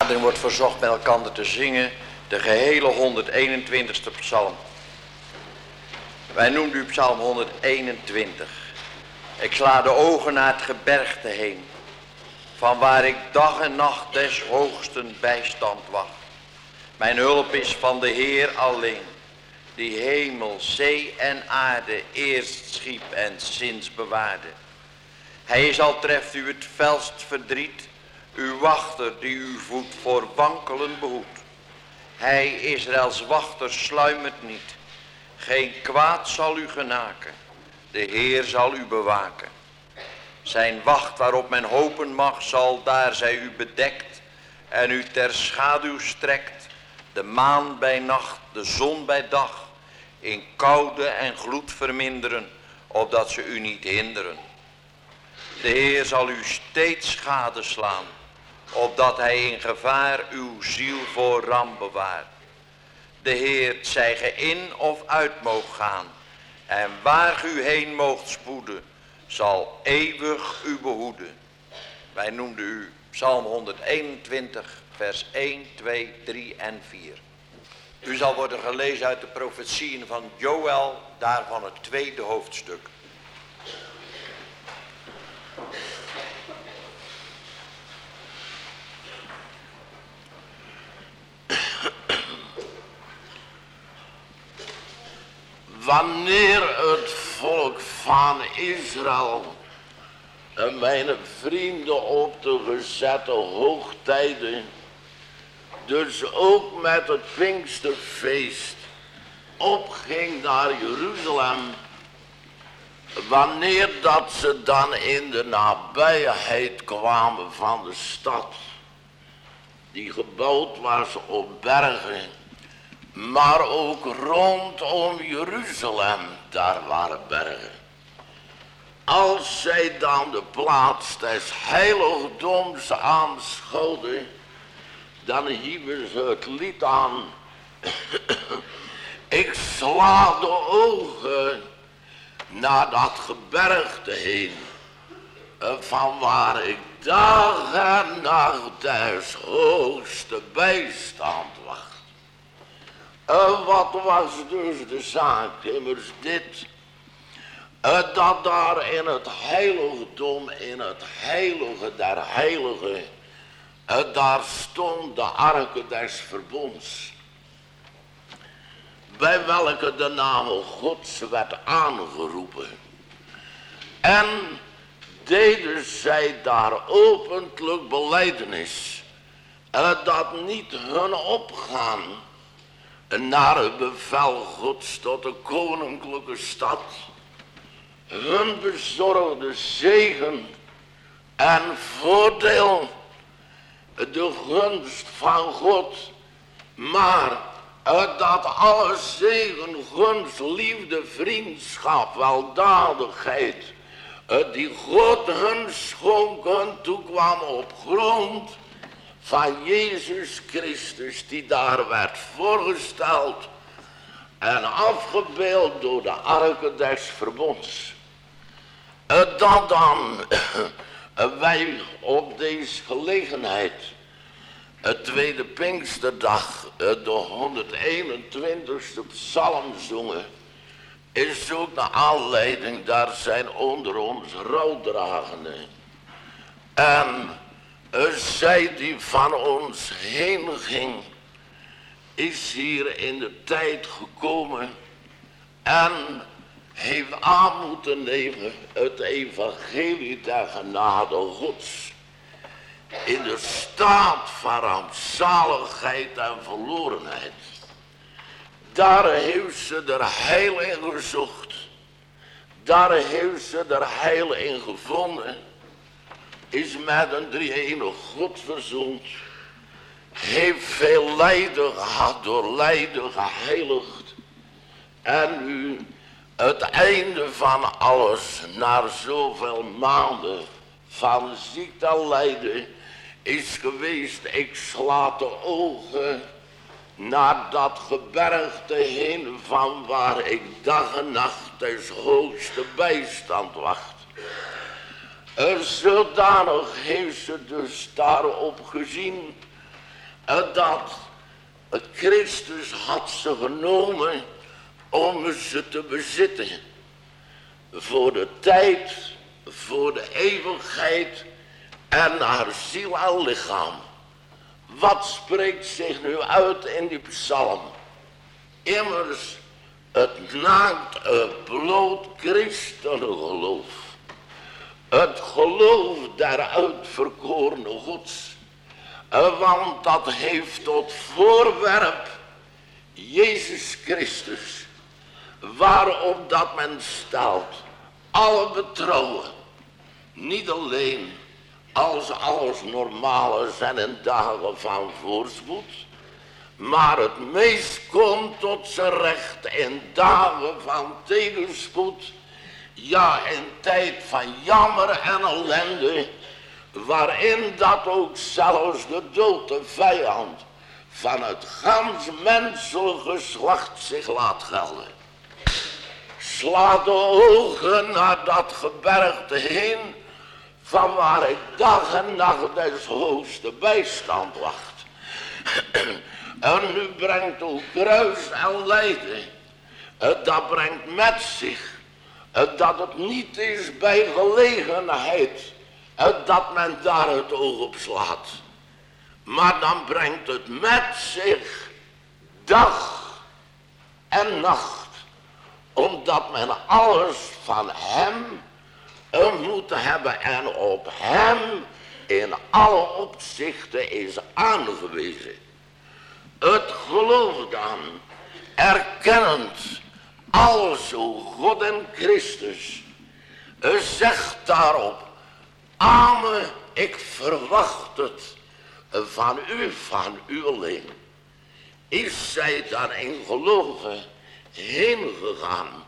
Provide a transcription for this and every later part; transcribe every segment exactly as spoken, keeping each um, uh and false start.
vergadering wordt verzocht met elkaar te zingen de gehele honderdeenentwintigste psalm. Wij noemen u psalm honderdeenentwintig. Ik sla de ogen naar het gebergte heen, van waar ik dag en nacht des hoogsten bijstand wacht. Mijn hulp is van de Heer alleen, die hemel, zee en aarde eerst schiep en sinds bewaarde. Hij is al treft u het felst verdriet, uw wachter die uw voet voor wankelen behoedt. Hij Israëls wachter sluimert niet, geen kwaad zal u genaken, de Heer zal u bewaken. Zijn wacht waarop men hopen mag, zal daar zij u bedekt en u ter schaduw strekt, de maan bij nacht, de zon bij dag, in koude en gloed verminderen, opdat ze u niet hinderen. De Heer zal u steeds gadeslaan, opdat hij in gevaar uw ziel voor ramp bewaart. De Heer, zij ge in of uit moogt gaan, en waar ge u heen moogt spoeden, zal eeuwig u behoeden. Wij noemden u psalm honderdeenentwintig, vers één, twee, drie en vier. U zal worden gelezen uit de profetieën van Joël, daarvan het tweede hoofdstuk. Wanneer het volk van Israël en mijn vrienden op de gezette hoogtijden, dus ook met het Pinksterfeest, opging naar Jeruzalem, wanneer dat ze dan in de nabijheid kwamen van de stad, die gebouwd was op bergen, maar ook rondom Jeruzalem, daar waren bergen. Als zij dan de plaats des heiligdoms aanschouwden, dan hieven ze het lied aan. Ik sla de ogen naar dat gebergte heen, van waar ik dag en nacht des hoogste bijstand wacht. Uh, wat was dus de zaak? Immers dit, uh, dat daar in het heiligdom, in het heilige der heiligen, uh, daar stond de arke des verbonds, bij welke de naam Gods werd aangeroepen. En deden zij daar opentlijk belijdenis, uh, dat niet hun opgaan naar het bevel Gods tot de koninklijke stad, hun bezorgde zegen en voordeel, de gunst van God, maar dat alle zegen, gunst, liefde, vriendschap, weldadigheid, die God hun schonken, toekwam op grond van Jezus Christus, die daar werd voorgesteld en afgebeeld door de arke des verbonds. Dat dan wij op deze gelegenheid, het tweede Pinksterdag, de honderdeenentwintigste psalm zongen, is ook de aanleiding, daar zijn onder ons rouwdragenden. En zij die van ons heen ging, is hier in de tijd gekomen en heeft aan moeten nemen het evangelie der genade Gods. In de staat van rampzaligheid en verlorenheid. Daar heeft ze er heil in gezocht. Daar heeft ze er heil in gevonden. Is met een drie-enige God verzoend. Heeft veel lijden gehad, door lijden geheiligd. En nu het einde van alles, na zoveel maanden van ziekte en lijden, is geweest. Ik sla de ogen naar dat gebergte heen, van waar ik dag en nacht des hoogste bijstand wacht. Er zodanig heeft ze dus daarop gezien, dat Christus had ze genomen om ze te bezitten. Voor de tijd, voor de eeuwigheid en naar ziel en lichaam. Wat spreekt zich nu uit in die psalm? Immers, het naakt, het bloot christengeloof. Het geloof der uitverkorene Gods. Want dat heeft tot voorwerp Jezus Christus. Waarop dat men stelt. Alle betrouwen. Niet alleen als alles normaal is en in dagen van voorspoed. Maar het meest komt tot zijn recht in dagen van tegenspoed. Ja, in tijd van jammer en ellende. Waarin dat ook zelfs de dood, de vijand van het gans menselijk geslacht zich laat gelden. Sla de ogen naar dat gebergte heen, van waar ik dag en nacht des hoogste bijstand wacht. En nu brengt ook kruis en lijden, dat brengt met zich, dat het niet is bij gelegenheid, dat men daar het oog op slaat. Maar dan brengt het met zich dag en nacht. Omdat men alles van hem moet hebben en op hem in alle opzichten is aangewezen. Het geloof dan, erkennend alzo God en Christus, zegt daarop: Amen, ik verwacht het van u, van u alleen. Is zij dan in geloven heen gegaan?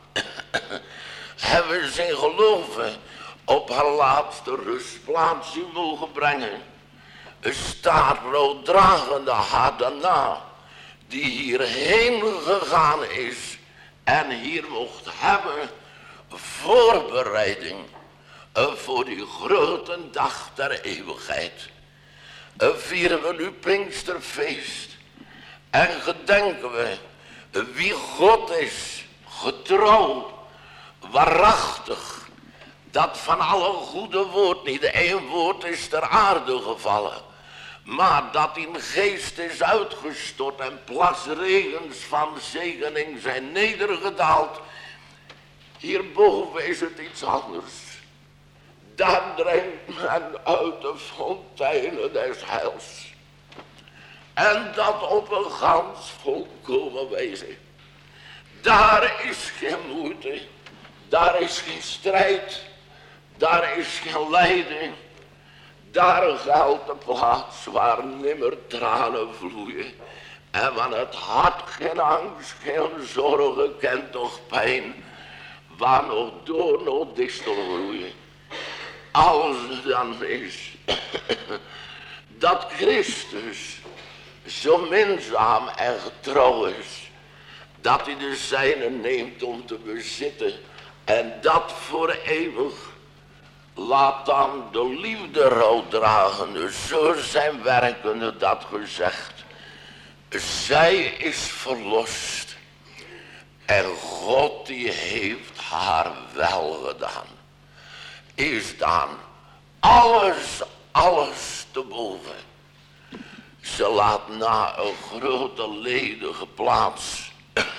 Hebben ze in geloven op haar laatste rustplaats u mogen brengen? Staat rooddragende haar daarna, die hierheen gegaan is en hier mocht hebben voorbereiding voor die grote dag der eeuwigheid. Vieren we nu Pinksterfeest en gedenken we wie God is, getrouw, waarachtig, dat van alle goede woord niet één woord is ter aarde gevallen, maar dat in geest is uitgestort en plasregens van zegening zijn nedergedaald. Hierboven is het iets anders. Daar drinkt men uit de fonteinen des heils. En dat op een gans volkomen wijze. Daar is geen moeite. Daar is geen strijd. Daar is geen lijden. Daar geldt de plaats waar nimmer tranen vloeien. En van het hart geen angst, geen zorgen, kent toch pijn. Waar nog door, nog distel groeien. Als het dan is dat Christus zo minzaam en getrouw is, dat hij de zijne neemt om te bezitten en dat voor eeuwig, laat dan de liefde rouw dragende, zo zijn werkende dat gezegd. Zij is verlost en God die heeft haar wel gedaan. Is dan alles, alles te boven. Ze laat na een grote ledige plaats,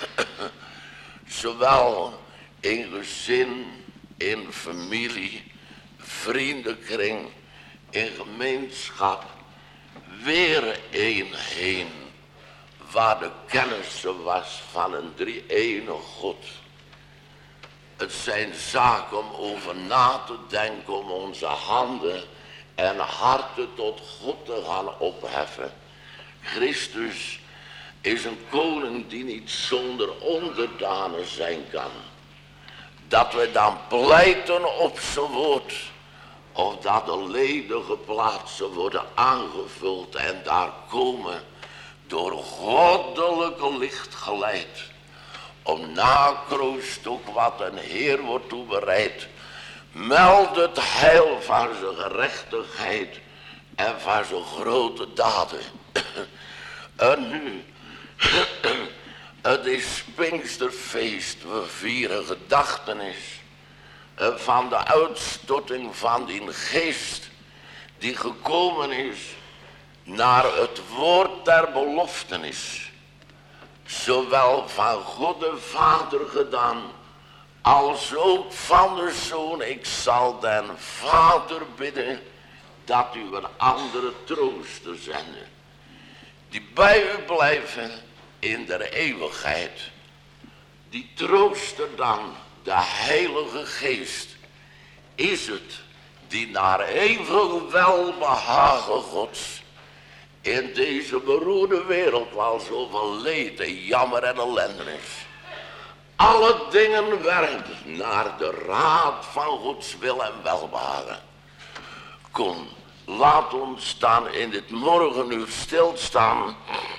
zowel in gezin, in familie, vriendenkring, in gemeenschap, weer een heen, waar de kennis was van een drie-ene God. Het zijn zaken om over na te denken, om onze handen en harten tot God te gaan opheffen. Christus is een koning die niet zonder onderdanen zijn kan. Dat we dan pleiten op zijn woord, of dat de ledige plaatsen worden aangevuld en daar komen door goddelijke licht geleid. Om nakroost ook wat een Heer wordt toebereid. Meld het heil van zijn gerechtigheid en van zijn grote daden. En nu, het is Pinksterfeest, we vieren gedachtenis van de uitstorting van die geest die gekomen is naar het woord der beloftenis. Zowel van God de Vader gedaan, als ook van de Zoon. Ik zal den Vader bidden dat u een andere trooster zende, die bij u blijven in der eeuwigheid. Die trooster dan, de Heilige Geest, is het die naar eeuwig welbehagen Gods in deze beroerde wereld waar zoveel leed en jammer en ellende is, alle dingen werkt naar de raad van Gods wil en welbehagen. Kom, laat ons staan in dit morgenuur stilstaan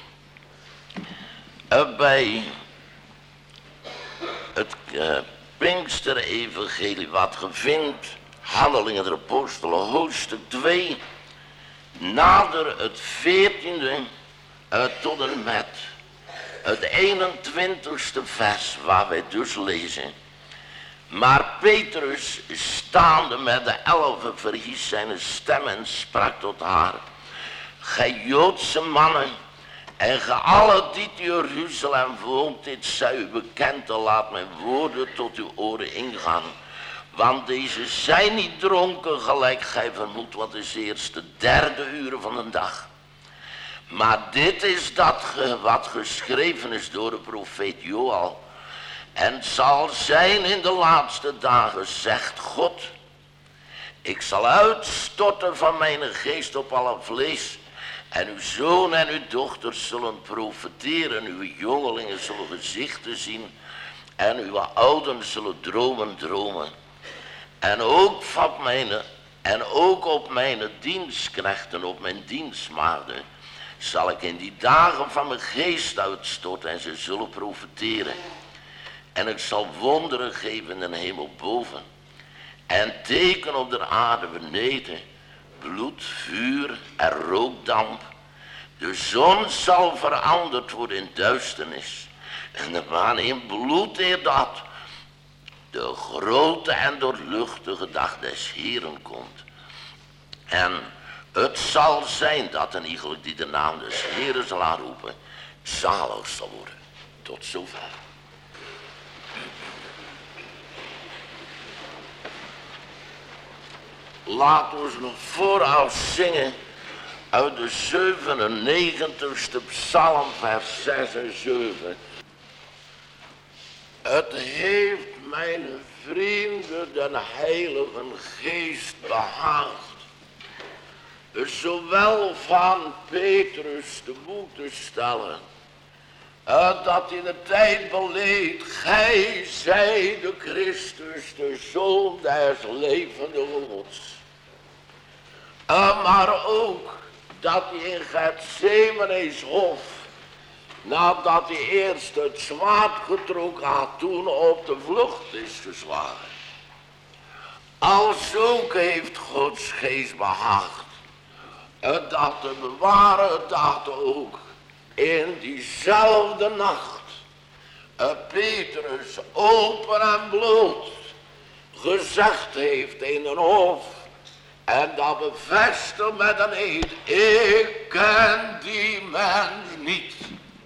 bij het uh, Pinkster-evangelie wat ge vindt, Handelingen der Apostelen, hoofdstuk twee, nader het veertiende uh, tot en met het eenentwintigste vers waar wij dus lezen. Maar Petrus, staande met de elfen, verhief zijn stem en sprak tot haar: gij Joodse mannen, en ge allen die te Jeruzalem woont, dit zij u bekend, en laat mijn woorden tot uw oren ingaan. Want deze zijn niet dronken, gelijk gij vermoedt, wat is eerst de derde uur van de dag. Maar dit is dat ge, wat geschreven is door de profeet Joël. En zal zijn in de laatste dagen, zegt God: ik zal uitstorten van mijn geest op alle vlees. En uw zoon en uw dochters zullen profeteren, uw jongelingen zullen gezichten zien, en uw ouden zullen dromen dromen. En ook, van mijn, en ook op mijn dienstknechten, op mijn dienstmaagden, zal ik in die dagen van mijn geest uitstorten en ze zullen profeteren. En ik zal wonderen geven in de hemel boven, en teken op de aarde beneden, bloed, vuur en rookdamp. De zon zal veranderd worden in duisternis, en de maan in bloed, eer dat de grote en doorluchtige dag des Heeren komt. En het zal zijn dat een iegelijk die de naam des Heeren zal aanroepen, zalig zal worden. Tot zover. Laat ons nog vooraf zingen uit de zevenennegentigste psalm, vers zes en zeven. Het heeft mijn vrienden den Heilige Geest behaagd, zowel van Petrus te boete stellen, dat in de tijd beleed, gij zij de Christus, de Zoon des levenden Gods. Maar ook dat hij in Gethsemane's hof, nadat hij eerst het zwaard getrokken had, toen op de vlucht is geslagen. Als ook heeft Gods geest behaagd, dat te bewaren, dat ook in diezelfde nacht Petrus open en bloot gezegd heeft in een hof, en dat bevestigt met een eed: ik ken die mens niet.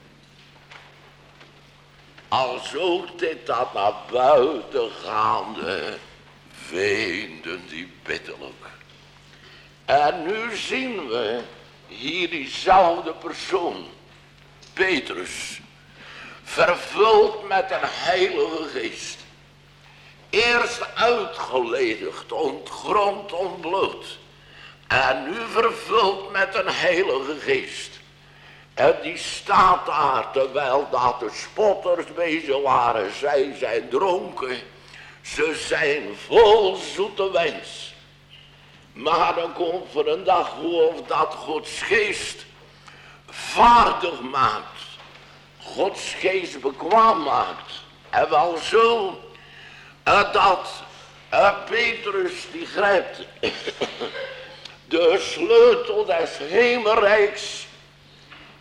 Als ook dit dat naar buiten gaande, weenden die bitterlijk. En nu zien we hier diezelfde persoon, Petrus, vervuld met een Heilige Geest. Eerst uitgeledigd, ontgrond, ontbloot. En nu vervuld met een Heilige Geest. En die staat daar, terwijl dat de spotters bezig waren. Zij zijn dronken. Ze zijn vol zoete wens. Maar dan komt er een dag of dat Gods geest vaardig maakt. Gods geest bekwaam maakt. En wel zo uh, dat uh, Petrus die grijpt de sleutel des hemelrijks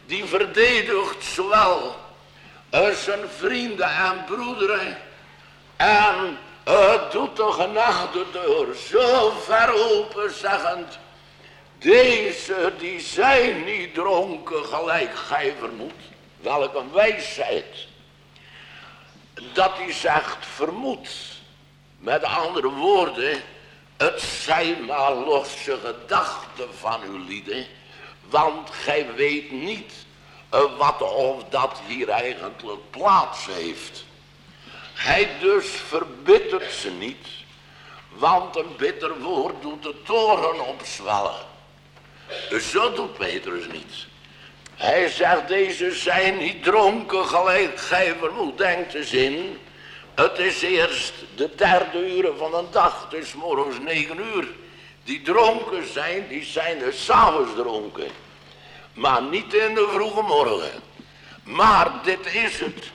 die verdedigt zowel uh, zijn vrienden en broederen en uh, doet de genadedeur zo ver open, zeggend: deze die zijn niet dronken gelijk gij vermoedt. Welk een wijsheid. Dat hij zegt vermoed. Met andere woorden, het zijn maar losse gedachten van uw lieden, want gij weet niet uh, wat of dat hier eigenlijk plaats heeft. Hij dus verbittert ze niet, want een bitter woord doet de toren opzwellen. Zo doet Petrus niet. Hij zegt: deze zijn niet dronken gelijk gij vermoedt. Denkt eens in, het is eerst de derde uur van een dag, het is morgens negen uur. Die dronken zijn, die zijn er 's avonds dronken. Maar niet in de vroege morgen. Maar dit is het.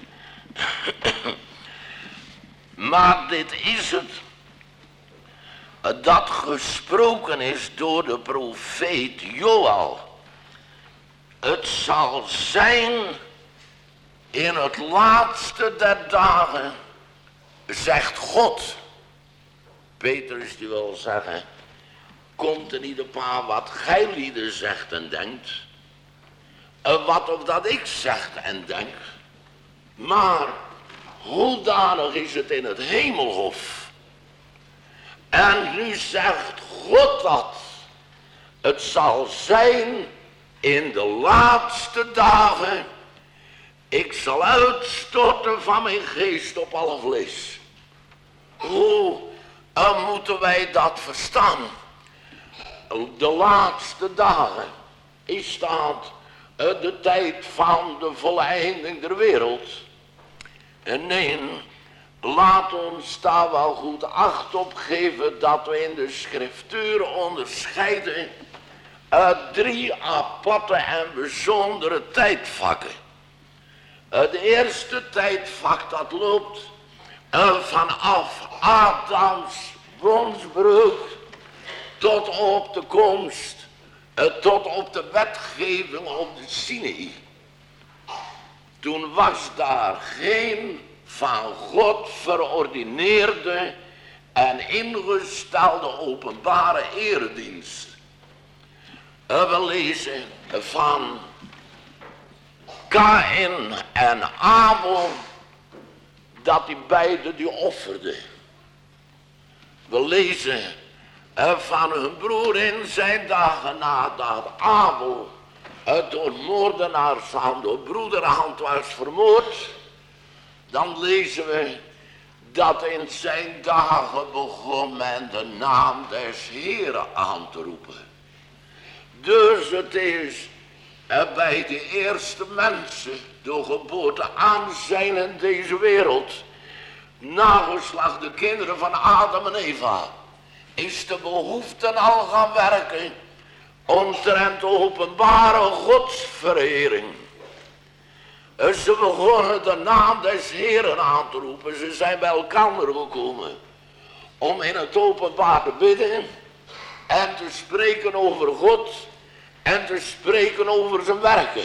maar dit is het. Dat gesproken is door de profeet Joël. Het zal zijn in het laatste der dagen, zegt God. Petrus die wil zeggen: komt er niet op aan wat gij lieden zegt en denkt, en wat of dat ik zeg en denk, maar hoedanig is het in het hemelhof. En nu zegt God dat het zal zijn in de laatste dagen, ik zal uitstorten van mijn geest op alle vlees. Hoe uh, moeten wij dat verstaan? De laatste dagen is dat uh, de tijd van de volleinding der wereld. En nee, laat ons daar wel goed acht op geven dat we in de schriftuur onderscheiden uh, drie aparte en bijzondere tijdvakken. Uh, de eerste tijdvak dat loopt uh, vanaf Adams bondsbreuk tot op de komst, uh, tot op de wetgeving op de Sinaï. Toen was daar geen van God verordineerde en ingestelde openbare eredienst. Uh, we lezen van Kaïn en Abel dat die beiden die offerden. We lezen uh, van hun broer in zijn dagen nadat Abel uh, door moordenaars hand, door broederhand was vermoord. Dan lezen we dat in zijn dagen begon men de naam des Heeren aan te roepen. Dus het is uh, bij de eerste mensen door geboorte aan zijn in deze wereld, nageslacht de kinderen van Adam en Eva, is de behoefte al gaan werken omtrent de openbare godsverering. Ze begonnen de naam des Heeren aan te roepen. Ze zijn bij elkaar gekomen om in het openbaar te bidden en te spreken over God en te spreken over zijn werken.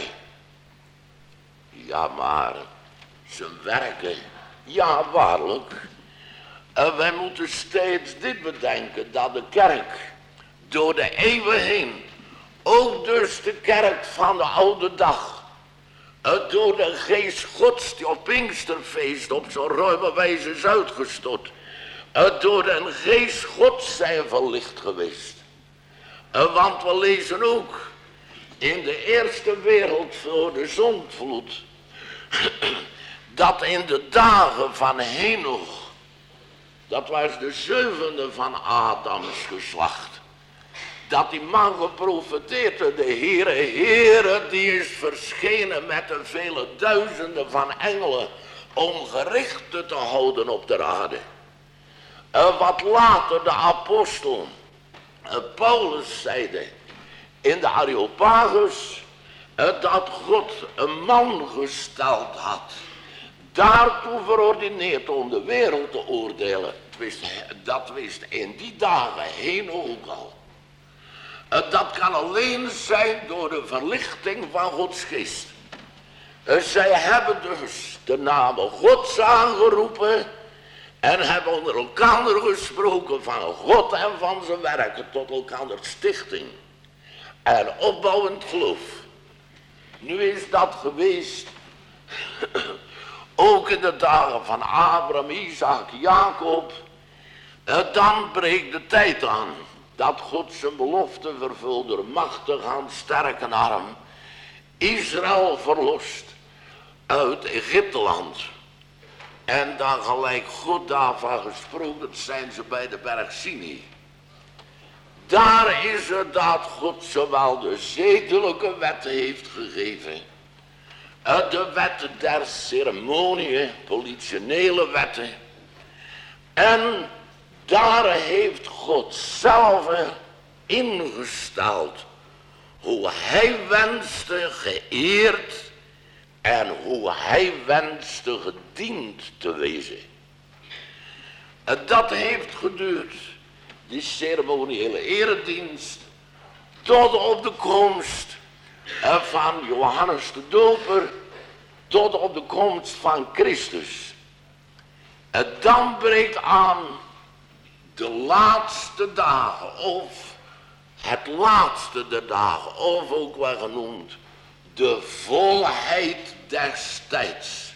Ja, maar zijn werken, ja waarlijk. En wij moeten steeds dit bedenken, dat de kerk door de eeuwen heen, ook dus de kerk van de oude dag, door de geest Gods die op Pinksterfeest op zo'n ruime wijze is uitgestort, door de geest Gods zijn verlicht geweest. Want we lezen ook in de eerste wereld voor de zondvloed, dat in de dagen van Henoch, dat was de zevende van Adams geslacht, dat die man geprofeteerd had, de Heere, Heere, die is verschenen met de vele duizenden van engelen om gerichten te houden op de aarde. En wat later de apostel Paulus zeide in de Areopagus, dat God een man gesteld had, daartoe verordineerd om de wereld te oordelen. Dat wist in die dagen heen ook al. Dat kan alleen zijn door de verlichting van Gods geest. Zij hebben dus de namen Gods aangeroepen en hebben onder elkaar gesproken van God en van zijn werken tot elkaar stichting en opbouwend geloof. Nu is dat geweest ook in de dagen van Abraham, Isaac, Jacob. Dan breekt de tijd aan dat God zijn belofte vervult door machtig aan sterke arm Israël verlost uit Egypteland. En dan gelijk God daarvan gesproken zijn ze bij de berg Sinai. Daar is het dat God zowel de zedelijke wetten heeft gegeven. De wetten der ceremonieën, politionele wetten. En daar heeft God zelf ingesteld hoe hij wenste geëerd en hoe hij wenste gediend te wezen. Dat heeft geduurd, die ceremoniële eredienst, tot op de komst van Johannes de Doper, tot op de komst van Christus. En dan breekt aan de laatste dagen, of het laatste der dagen, of ook wel genoemd de volheid des tijds.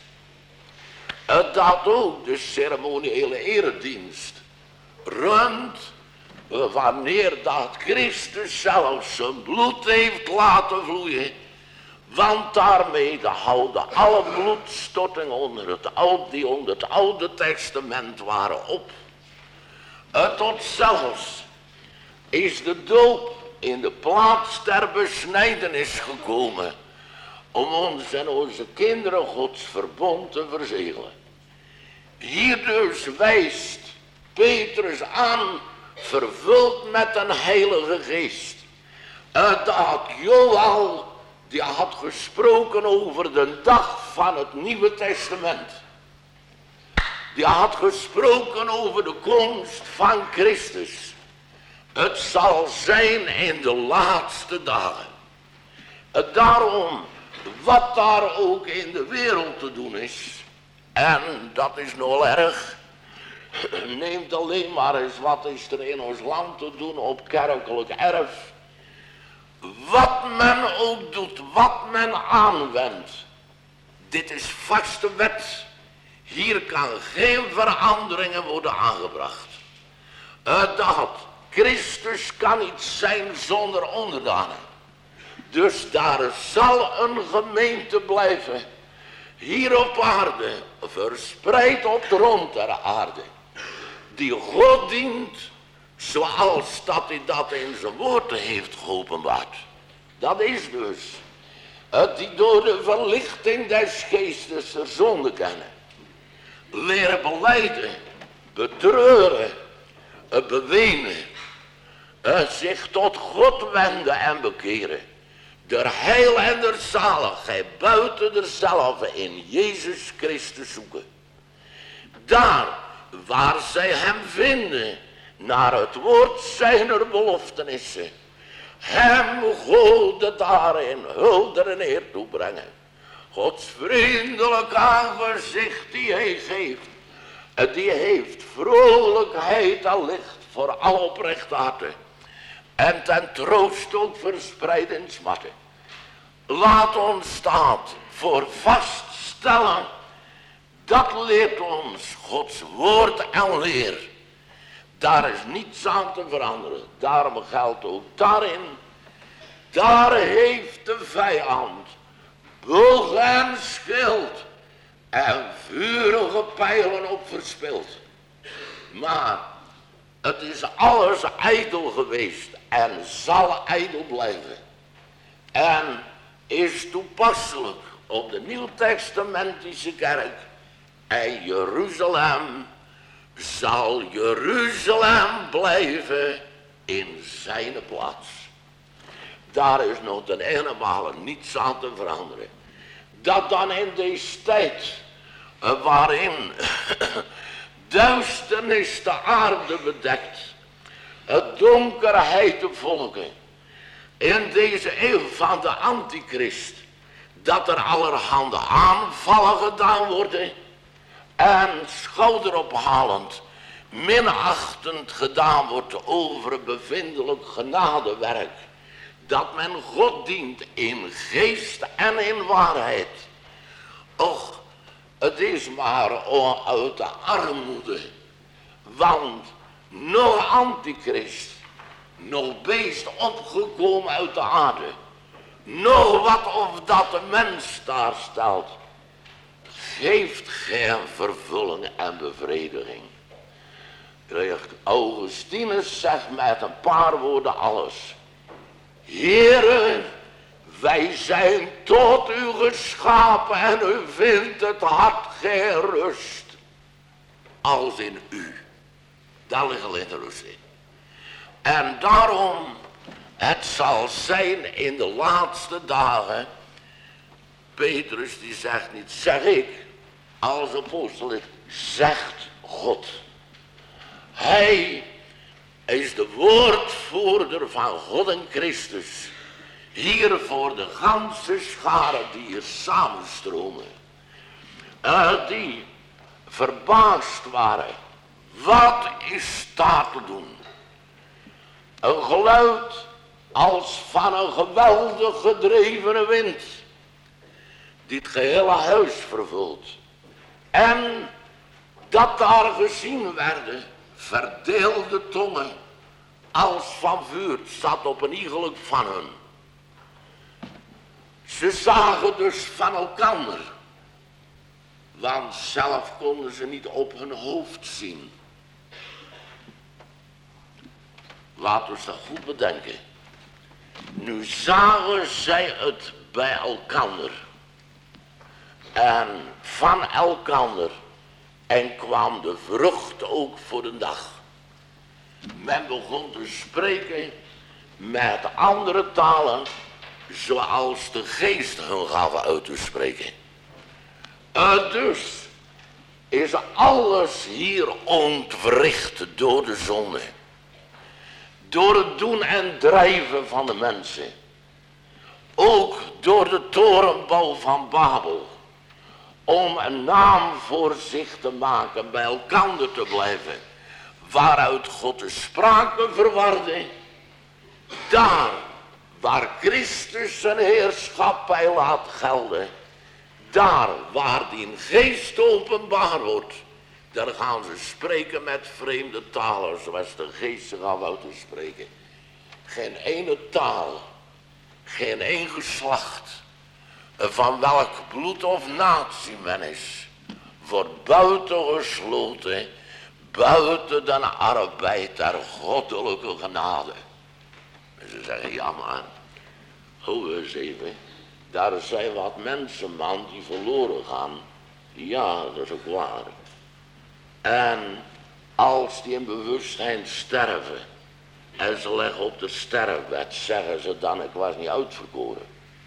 Dat ook de ceremoniële eredienst ruimt wanneer dat Christus zelf zijn bloed heeft laten vloeien. Want daarmee houden alle bloedstortingen onder het oude, die onder het Oude Testament waren op. Tot zelfs is de doop in de plaats der besnijdenis gekomen om ons en onze kinderen Gods verbond te verzegelen. Hier dus wijst Petrus aan, vervuld met een heilige geest, dat Joël, die had gesproken over de dag van het Nieuwe Testament. Die had gesproken over de komst van Christus. Het zal zijn in de laatste dagen. Daarom, wat daar ook in de wereld te doen is, en dat is nogal erg, neemt alleen maar eens wat is er in ons land te doen op kerkelijk erf. Wat men ook doet, wat men aanwendt, dit is vaste wet. Hier kan geen veranderingen worden aangebracht. Dat Christus kan niet zijn zonder onderdanen. Dus daar zal een gemeente blijven, hier op aarde, verspreid op de rond der aarde, die God dient zoals dat hij dat in zijn woorden heeft geopenbaard. Dat is dus het die door de verlichting des geestes de zonde kennen, leren belijden, betreuren, bewenen, zich tot God wenden en bekeren, der heil en der zaligheid buiten derzelfde in Jezus Christus zoeken. Daar waar zij hem vinden, naar het woord zijner beloftenissen, hem God daarin hulde en eer toebrengen. Gods vriendelijk aangezicht die hij geeft, die heeft vrolijkheid en licht voor al oprecht harten, en ten troost ook verspreid in smatten. Laat ons staat voor vaststellen, dat leert ons Gods woord en leer. Daar is niets aan te veranderen. Daarom geldt ook daarin, daar heeft de vijand boog en schild en vurige pijlen op verspild. Maar het is alles ijdel geweest en zal ijdel blijven. En is toepasselijk op de Nieuwtestamentische kerk. En Jeruzalem zal Jeruzalem blijven in zijn plaats. Daar is nog ten ene niets aan te veranderen. Dat dan in deze tijd, waarin duisternis de aarde bedekt, het donkerheid de volken, in deze eeuw van de antichrist, dat er allerhande aanvallen gedaan worden en schouderophalend, minachtend gedaan wordt over het bevindelijk genadewerk, dat men God dient in geest en in waarheid. Och, het is maar uit de armoede, want nog antichrist, nog beest opgekomen uit de aarde, nog wat of dat de mens daar stelt, geeft geen vervulling en bevrediging. Augustinus zegt met een paar woorden alles. Heere, wij zijn tot u geschapen en u vindt het hart geen rust als in u. Daar ligt alleen de rust in. En daarom, het zal zijn in de laatste dagen, Petrus die zegt niet, zeg ik, als apostel, zegt God. Hij is de woordvoerder van God en Christus. Hier voor de ganse scharen die hier samenstromen. Uh, die verbaasd waren. Wat is daar te doen? Een geluid als van een geweldig gedrevene wind. Die het gehele huis vervult. En dat daar gezien werden verdeelde tongen als van vuur. Het zat op een iegelijk van hun. Ze zagen dus van elkander. Want zelf konden ze niet op hun hoofd zien. Laten we dat goed bedenken. Nu zagen zij het bij elkander. En van elkander. En kwam de vrucht ook voor de dag. Men begon te spreken met andere talen, zoals de geest hun gaf uit te spreken. Uh, dus is alles hier ontwricht door de zonde. Door het doen en drijven van de mensen. Ook door de torenbouw van Babel. Om een naam voor zich te maken, bij elkander te blijven. Waaruit God de sprake verwarde. Daar waar Christus zijn heerschappij laat gelden. Daar waar die in geest openbaar wordt. Daar gaan ze spreken met vreemde talen, zoals de geest zich af uit te spreken. Geen ene taal, geen één geslacht, van welk bloed of natie men is, wordt buitengesloten, buiten de arbeid der goddelijke genade. En ze zeggen, ja maar, hoor eens even, daar zijn wat mensen, man, die verloren gaan. Ja, dat is ook waar. En als die in bewustzijn sterven, en ze leggen op de sterfbed, zeggen ze dan, ik was niet uitverkoren.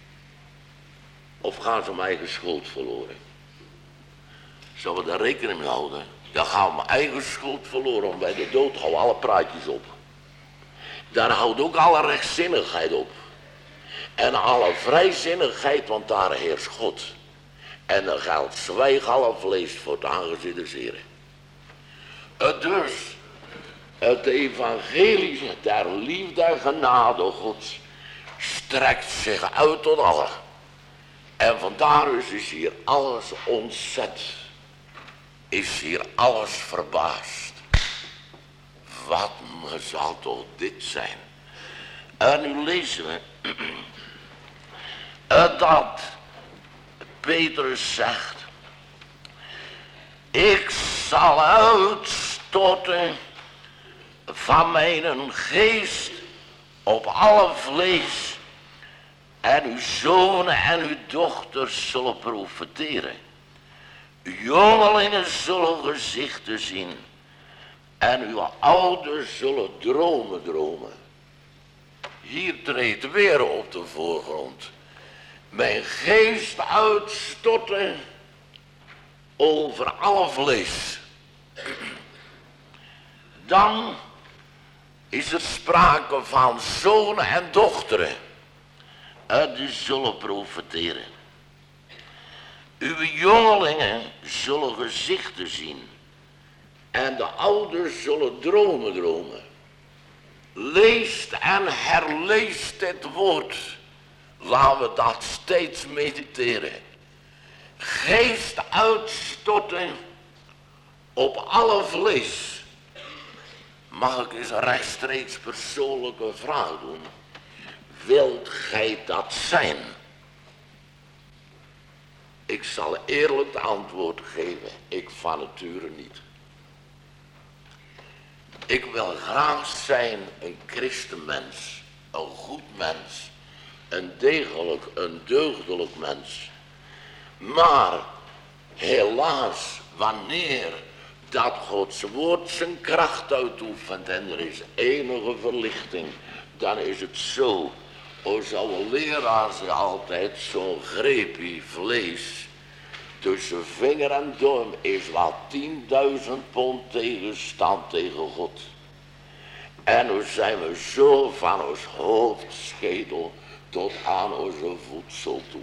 Of gaan ze mijn eigen schuld verloren? Zullen we daar rekening mee houden? Dan gaan we mijn eigen schuld verloren, want bij de dood houden alle praatjes op. Daar houdt ook alle rechtzinnigheid op. En alle vrijzinnigheid, want daar heerst God. En dan geldt zwijg alle vlees voor het aangezicht des Heren. Het dus, het evangelie der liefde en genade Gods strekt zich uit tot allen. En vandaar is hier alles ontzet. Is hier alles verbaasd. Wat zal toch dit zijn? En nu lezen we dat Petrus zegt, ik zal uitstorten van mijn geest op alle vlees. En uw zonen en uw dochters zullen profeteren. Uw jongelingen zullen gezichten zien. En uw ouders zullen dromen dromen. Hier treedt weer op de voorgrond. Mijn geest uitstorten over alle vlees. Dan is er sprake van zonen en dochteren. uh, die zullen profiteren. Uw jongelingen zullen gezichten zien. En de ouders zullen dromen dromen. Leest en herleest dit woord. Laten we dat steeds mediteren. Geest uitstorten op alle vlees. Mag ik eens een rechtstreeks persoonlijke vraag doen? Wilt gij dat zijn? Ik zal eerlijk de antwoord geven. Ik van nature niet. Ik wil graag zijn een christenmens. Een goed mens. Een degelijk, een deugdelijk mens. Maar helaas, wanneer dat Gods woord zijn kracht uitoefent en er is enige verlichting, dan is het zo. O, zou een leraar ze altijd zo'n greepje vlees tussen vinger en duim is wat tienduizend pond tegenstand tegen God. En nu zijn we zo van ons hoofdschedel tot aan onze voedsel toe.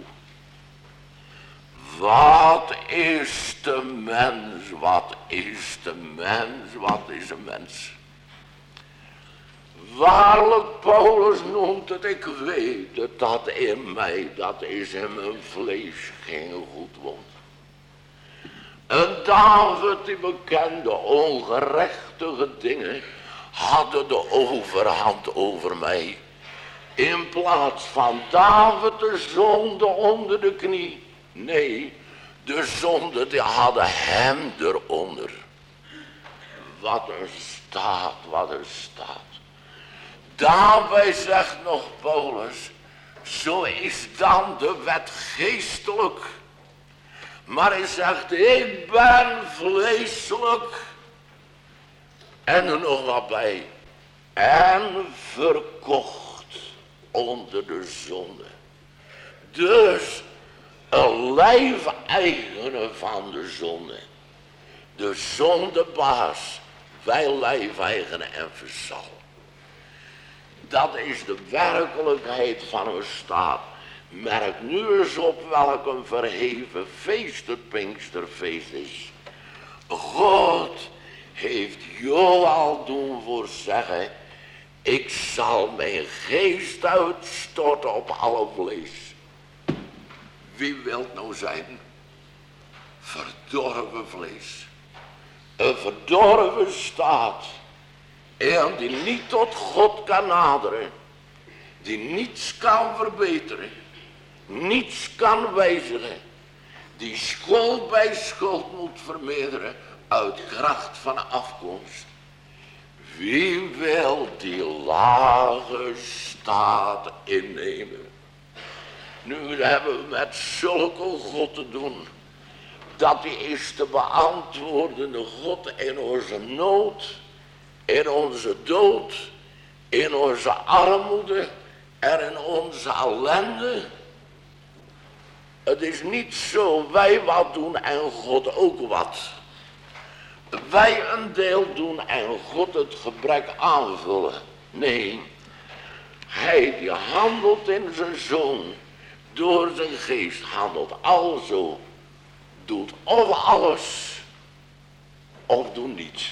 Wat is de mens, wat is de mens, wat is een mens? Waarlijk, Paulus noemt het, ik weet het, dat in mij, dat is in mijn vlees geen goed wond. En David, die bekende ongerechtige dingen, hadden de overhand over mij. In plaats van David de zonde onder de knie. Nee, de zonde die hadden hem eronder. Wat een staat, wat een staat. Daarbij zegt nog Paulus, zo is dan de wet geestelijk. Maar hij zegt, ik ben vleeselijk. En er nog wat bij. En verkocht onder de zonde. Dus een lijfeigene van de zonde. De zondebaas. Wij lijfeigenen en verzal. Dat is de werkelijkheid van een staat. Merk nu eens op welk een verheven feest het Pinksterfeest is. God heeft Joël doen voorzeggen, ik zal mijn geest uitstorten op alle vlees. Wie wilt nou zijn? Verdorven vlees. Een verdorven staat. En die niet tot God kan naderen. Die niets kan verbeteren. Niets kan wijzigen. Die schuld bij schuld moet vermeerderen. Uit kracht van afkomst. Wie wil die lage staat innemen? Nu hebben we met zulke God te doen. Dat die is te beantwoordende God in onze nood. In onze dood. In onze armoede. En in onze ellende. Het is niet zo wij wat doen en God ook wat. Wij een deel doen en God het gebrek aanvullen. Nee, hij die handelt in zijn zoon, door zijn geest handelt alzo, doet of alles, of doet niets.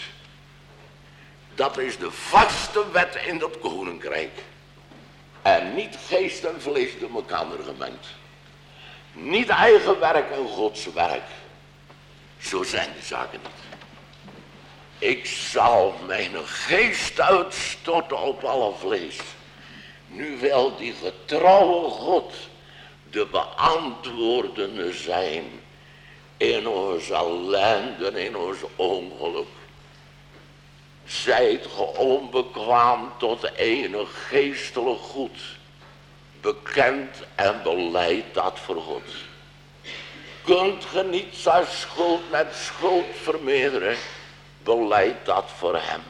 Dat is de vaste wet in dat koninkrijk. En niet geest en vlees door elkaar gemengd. Niet eigen werk en Gods werk. Zo zijn de zaken niet. Ik zal mijn geest uitstorten op alle vlees. Nu wil die getrouwe God de beantwoordende zijn in onze ellende, in ons ongeluk. Zijt ge onbekwaam tot enig geestelijk goed, bekend en beleid dat voor God. Kunt ge niet zijn schuld met schuld vermeerderen, beleid dat voor hem.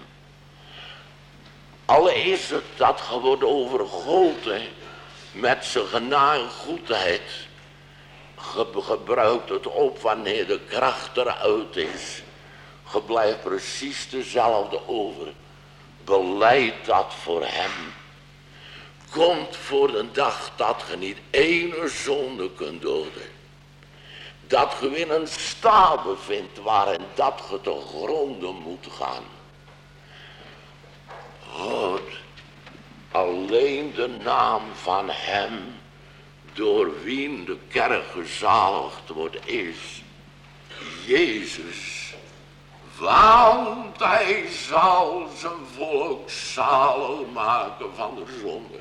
Al is het dat ge wordt overgoten met zijn genade en goedheid, ge gebruikt het op wanneer de kracht eruit is. Je blijft precies dezelfde over. Beleid dat voor hem. komt voor de dag dat je niet ene zonde kunt doden. Dat je in een staat bevindt waarin dat je te gronden moet gaan. God, alleen de naam van hem door wie de kerk gezaligd wordt is Jezus. Want hij zal zijn volk zalig maken van de zonde.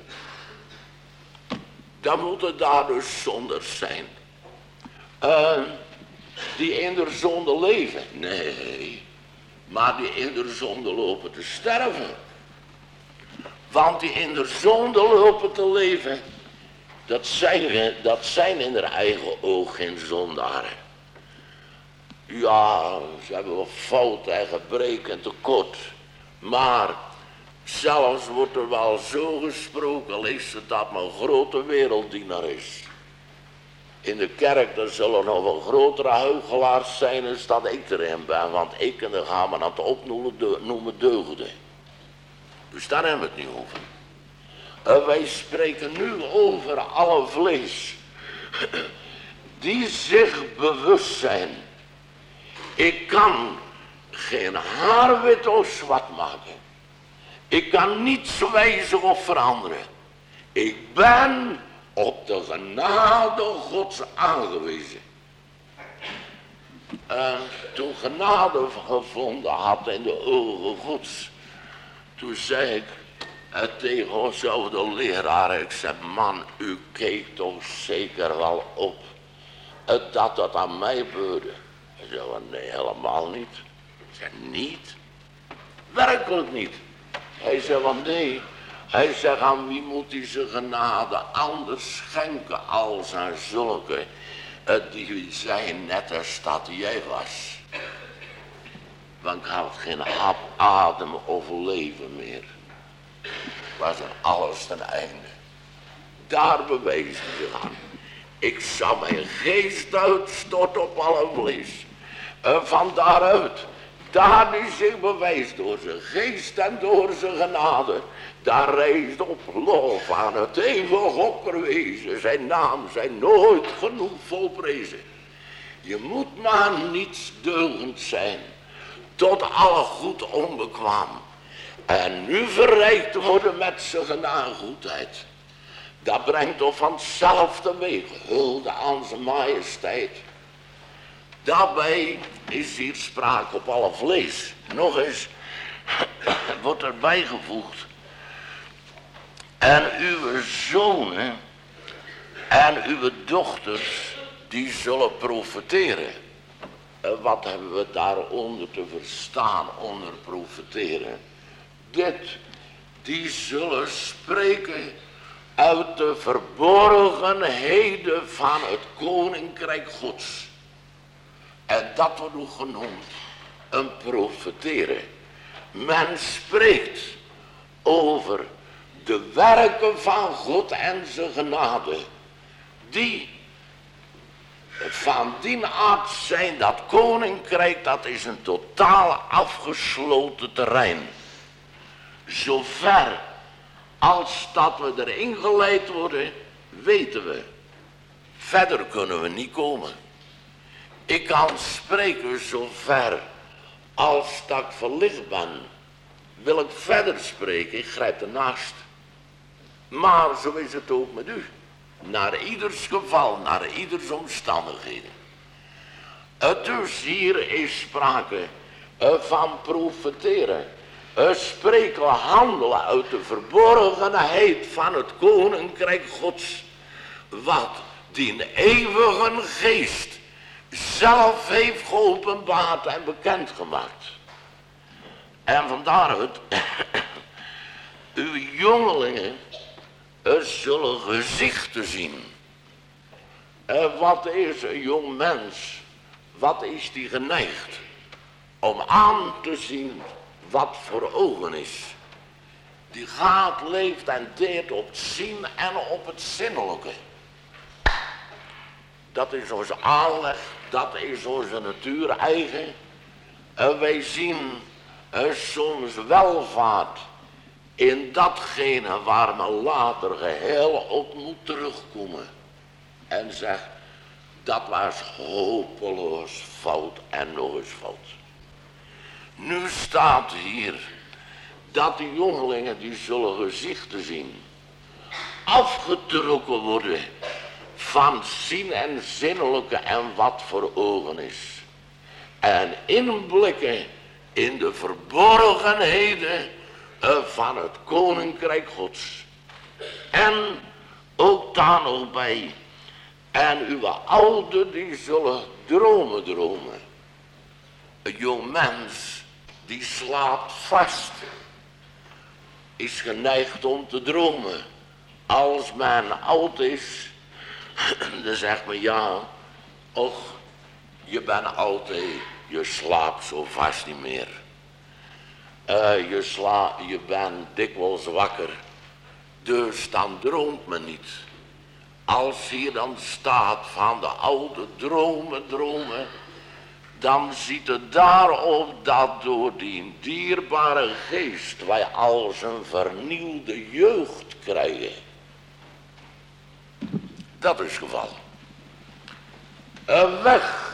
Dan moeten daar dus zonders zijn. Uh, die in de zonde leven. Nee. Maar die in de zonde lopen te sterven. Want die in de zonde lopen te leven. Dat zijn, dat zijn in haar eigen oog geen zondaren. Ja, ze hebben wel fouten en gebreken en tekort. Maar zelfs wordt er wel zo gesproken, al is het dat maar een grote werelddienaar is. In de kerk, er zullen nog wel grotere huichelaars zijn dan dat ik erin ben. Want ik en dan gaan we aan het opnoemen deugden. Dus daar hebben we het niet over. En wij spreken nu over alle vlees. Die zich bewust zijn. Ik kan geen haar wit of zwart maken. Ik kan niets wijzigen of veranderen. Ik ben op de genade Gods aangewezen. En toen genade gevonden had in de ogen Gods. Toen zei ik het tegen onszelfde leraar. Ik zei, man, u keek toch zeker wel op. Dat dat aan mij beurde. Hij zei, nee, helemaal niet. Ik zei, niet? Werkelijk niet. Hij zei, want nee. Hij zegt, aan wie moet hij zijn genade anders schenken als aan zulke die zijn net als dat jij was. Want ik had geen hap, adem of leven meer. Was er alles ten einde. Daar bewees hij zich aan. Ik zal mijn geest uitstorten op alle vlees. En van daaruit, daar die zich bewijst door zijn geest en door zijn genade. Daar reist op lof aan het eeuwig opperwezen. Zijn naam zijn nooit genoeg volprezen. Je moet maar niets deugend zijn. Tot alle goed onbekwaam. En nu verrijkt worden met zijn genadegoedheid. Dat brengt toch vanzelf teweeg hulde aan zijn majesteit. Daarbij is hier sprake op alle vlees. Nog eens wordt er bijgevoegd. En uw zonen en uw dochters die zullen profeteren. En wat hebben we daaronder te verstaan onder profeteren? Dit, die zullen spreken uit de verborgenheden van het koninkrijk Gods. En dat wordt ook genoemd een profeteren. Men spreekt over de werken van God en zijn genade. Die van die aard zijn, dat koninkrijk, dat is een totaal afgesloten terrein. Zover als dat we erin geleid worden, weten we. Verder kunnen we niet komen. Ik kan spreken zover als dat ik verlicht ben. Wil ik verder spreken, ik grijp ernaast. Maar zo is het ook met u. Naar ieders geval, naar ieders omstandigheden. Dus hier is sprake van profeteren. Spreken, handelen uit de verborgenheid van het koninkrijk Gods. Wat die eeuwige geest zelf heeft geopenbaard en bekendgemaakt. En vandaaruit, uw jongelingen zullen gezichten zien. En wat is een jong mens? Wat is die geneigd? Om aan te zien wat voor ogen is. Die gaat, leeft en deert op het zien en op het zinnelijke. Dat is onze aanleg, dat is onze natuur eigen. En wij zien er soms welvaart in datgene waar men later geheel op moet terugkomen. En zegt, dat was hopeloos fout en nog eens fout. Nu staat hier dat de jongelingen die zullen gezichten zien, afgetrokken worden van zien en zinnelijke en wat voor ogen is. En inblikken in de verborgenheden van het koninkrijk Gods. En ook daar nog bij. En uw ouderen die zullen dromen dromen. Een jong mens die slaapt vast, is geneigd om te dromen. Als men oud is, dan zegt men ja, och, je bent oud, he. Je slaapt zo vast niet meer. Uh, je, sla, je bent dikwijls wakker, dus dan droomt men niet. Als hier dan staat van de oude dromen, dromen, dan ziet het daarop dat door die dierbare geest wij als een vernieuwde jeugd krijgen. Dat is het geval. Uh, weg,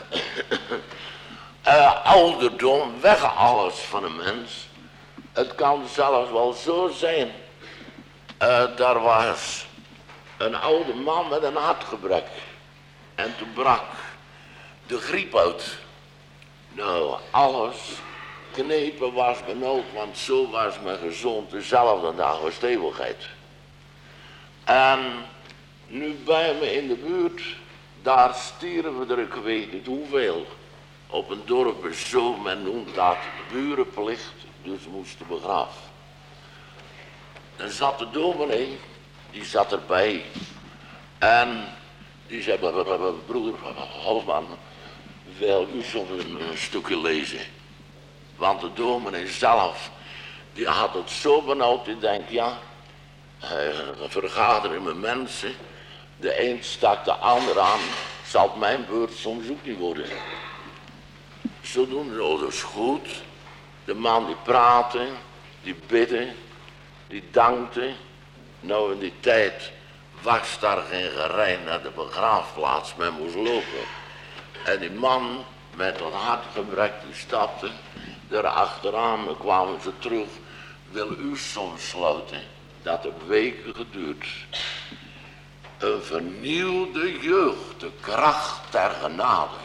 uh, ouderdom, weg alles van een mens. Het kan zelfs wel zo zijn, uh, daar was een oude man met een hartgebrek. En toen brak de griep uit. Nou, alles knepen was benauwd, want zo was men gezond. Dezelfde dag was de eeuwigheid. En nu bij me in de buurt, daar stierven er, ik weet niet hoeveel. Op een dorp is zo, men noemt dat burenplicht, dus moesten begraven. Dan zat de dominee, die zat erbij. En die zei, broeder Hofman, wil u soms een, een stukje lezen? Want de dominee zelf, die had het zo benauwd, die denkt, ja, hij vergaderen met mensen. De een stak de ander aan, zal mijn beurt soms ook niet worden. Zodoende, oh, dat is goed. De man die praatte, die bidde, die dankte. Nou, in die tijd was daar geen gerei naar de begraafplaats, men moest lopen. En die man met dat hartgebrek die stapte er achteraan, dan kwamen ze terug. Wil u soms sluiten? Dat heeft weken geduurd. Een vernieuwde jeugd, de kracht der genade.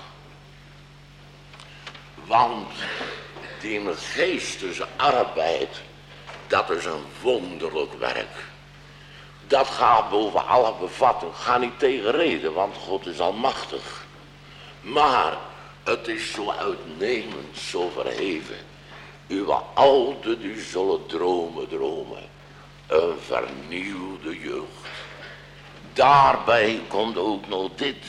Want die geestesarbeid, dat is een wonderlijk werk. Dat gaat boven alle bevatting. Ga niet tegen reden, want God is almachtig. Maar het is zo uitnemend, zo verheven. Uw ouden die zullen dromen, dromen. Een vernieuwde jeugd. Daarbij komt ook nog dit.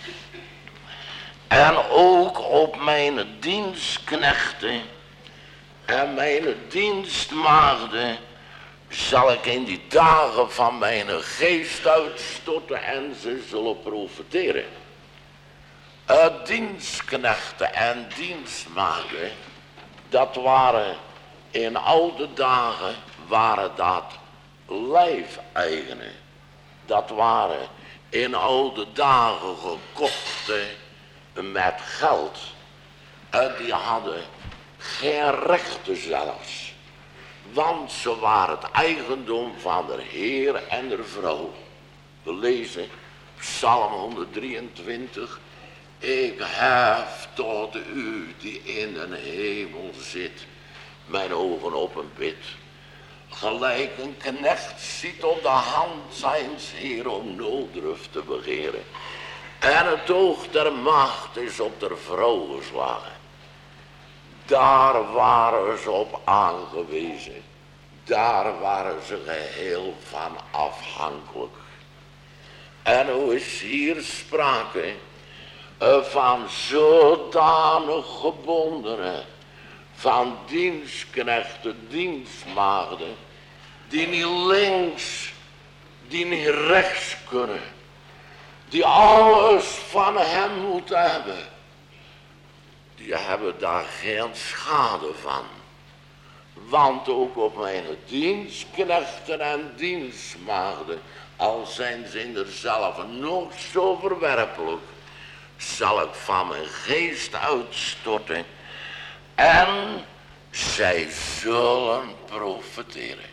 En ook op mijn dienstknechten en mijn dienstmaagden zal ik in die dagen van mijn geest uitstorten en ze zullen profiteren. Uh, dienstknechten en dienstmaagden, dat waren in oude dagen, waren dat lijfeigenen. Dat waren in oude dagen gekochte met geld. En die hadden geen rechten zelfs. Want ze waren het eigendom van de Heer en de vrouw. We lezen Psalm honderddrieëntwintig. Ik hef tot u die in de hemel zit, mijn ogen op een bid. Gelijk een knecht ziet op de hand zijns Heer om nooddruf te begeren. En het oog der macht is op de vrouw geslagen. Daar waren ze op aangewezen. Daar waren ze geheel van afhankelijk. En hoe is hier sprake van zodanig gebondenen, van dienstknechten, dienstmaagden, die niet links, die niet rechts kunnen, die alles van hem moeten hebben. Die hebben daar geen schade van. Want ook op mijn dienstknechten en dienstmaagden, al zijn ze in derzelfde nog zo verwerpelijk, zal ik van mijn geest uitstorten en zij zullen profeteren.